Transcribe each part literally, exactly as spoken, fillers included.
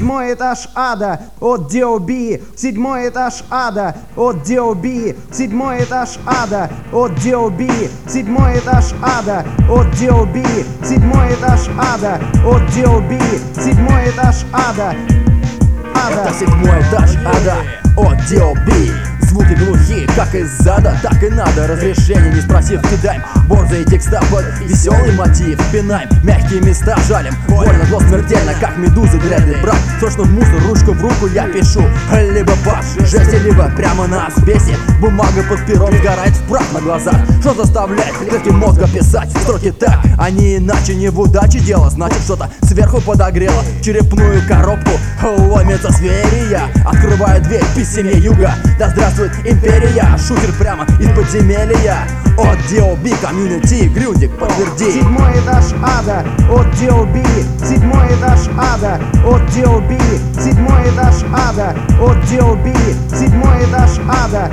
седьмой этаж ада от ди о би, седьмой этаж ада от ди о би, седьмой этаж ада от ди о би, седьмой этаж ада от ди о би, седьмой этаж ада от ди о би, седьмой этаж ада. Это седьмой этаж ада от ди о би. Звуки глухие, как из зада, так и надо. Разрешение не спросив, кидаем борзые текста под веселый мотив. Пинаем мягкие места, жалим больно, зло смертельно, как медузы дреды. Брат, срочно в мусор, ручку в руку я пишу. Либо по жести, либо прямо на асбесте. Бумага под пером сгорает в прах на глазах. Что заставляет клетки мозга писать строки так, а не иначе, не в удаче дело. Значит, что-то сверху подогрело черепную коробку. Ломится зверия, открывает дверь к письме юга. Да здравствует империя, шутер прямо из подземелья. От ди о би комьюнити, Грюндик, подтверди. Седьмой этаж ада от ди о би, седьмой этаж ада от ди о би, седьмой этаж ада от ди о би, седьмой этаж ада.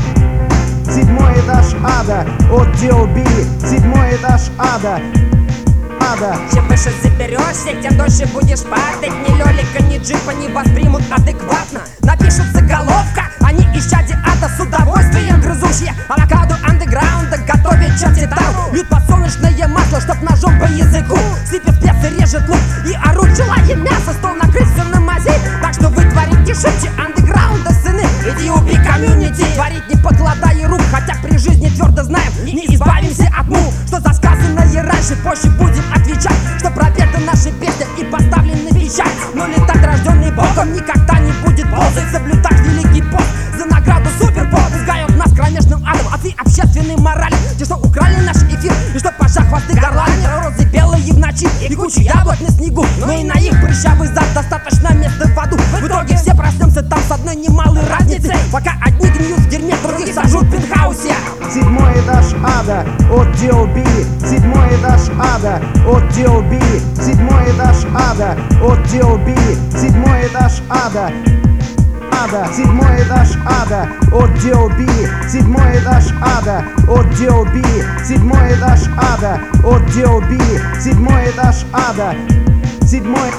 Седьмой этаж ада от ди о би, седьмой этаж ада. Ада. Чем выше заберешься, тем дольше будешь падать. Ни лёлика, ни джипа не воспримут адекватно. Напишут заголовка, они исчадия ада с удовольствием грызущие авокадо андеграунда, готовят черти там. Льют подсолнечное масло, чтоб ножом по языку. Сыпят специи, режет лук и орут, желая мясо. Стол накрыт все на мази, так что вы творите шибче андеграунда, сыны. Иди убей комьюнити, творить не покладая рук. Хотя при жизни твердо знаем, не избавимся от му. Что за сказанное раньше, позже будем отвечать, что пропета наши песни и поставлены в печать. Но летать, рожденный Богом, никогда не будет ползать. Соблюдать великий пост за награду суперпоп. Пугают нас кромешным адом, а ты общественной морали. Те, что украли наш эфир, и что паша хвосты горлани. Розы белые в ночи и куча яблок на снегу. Но и на их прыщавый зад достаточно места в аду. В итоге все проснемся там с одной немалой разницей. Пока одни гниют в дерьме, других сожрут в пентхаусе. Седьмой этаж ада от ди о би, седьмой этаж ада от ди о би, седьмой этаж ада от ди о би, седьмой этаж ада. Ада, седьмой этаж ада от ди о би, седьмой этаж ада от ди о би, седьмой этаж ада от ди о би, седьмой этаж ада, седьмой.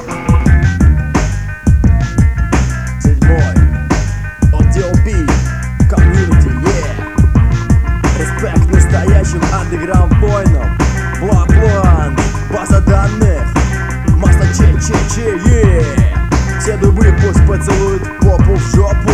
Седьмой от ди о би комьюнити, yeah. Респект настоящим андеграунд воинам. Блок-план, база данных, масло че-че-че, yeah. Все дубы пусть поцелуют попу в жопу.